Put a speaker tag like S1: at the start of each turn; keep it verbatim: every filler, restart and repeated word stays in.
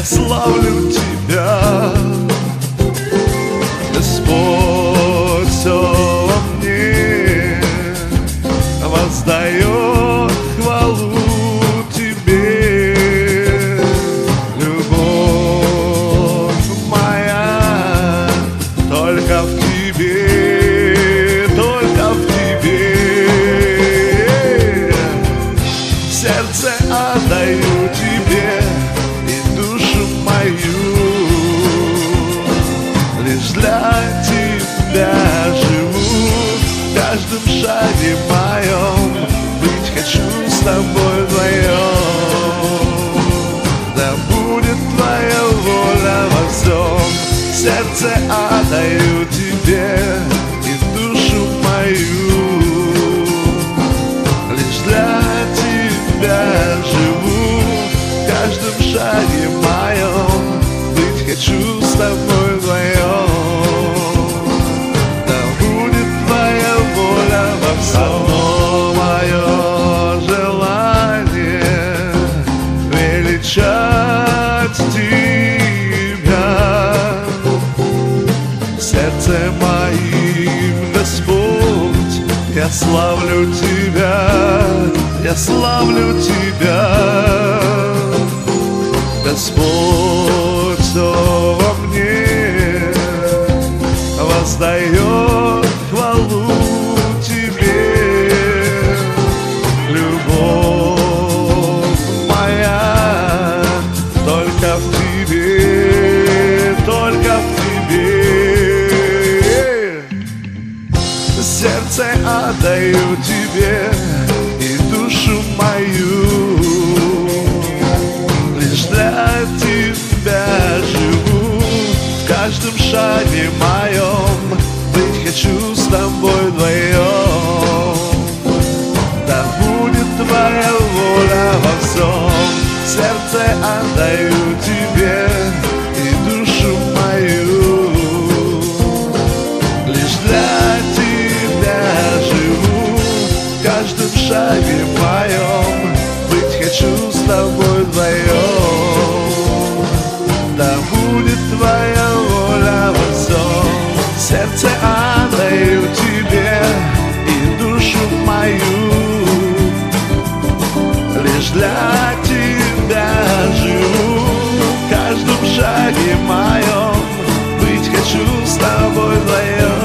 S1: славлю Тебя. Господь все во мне воздает хвалу Тебе. Любовь моя только в Тебе, только в Тебе. Сердце отдаю Тебе и душу мою. Лишь для Тебя живу, в каждом шаге моем быть хочу с Тобой вдвоем. Да будет Твоя воля во всем. Сердце отдаю Тебе и душу мою. Лишь для Тебя живу, в каждом шаге моем быть хочу с Тобой вдвоем. Да будет Твоя воля во всем. Одно мое желание величать Тебя. Сердце моим, Господь, я славлю Тебя, я славлю Тебя. Господь все во мне воздает хвалу Тебе. Любовь моя только в Тебе, только в Тебе. Сердце отдаю Тебе и душу мою. Лишь для Тебя живу, в каждом шаге моем быть хочу с Тобой вдвоем. Да будет Твоя воля во всем. Сердце отдаю Тебе и душу мою. Лишь для Тебя живу, в каждом шаге моем быть хочу с Тобой вдвоем. Да будет Твоя воля во всем. Сердце отдаю Тебе и душу мою. Лишь для Тебя живу, в каждом шаге моем быть хочу с Тобой вдвоем.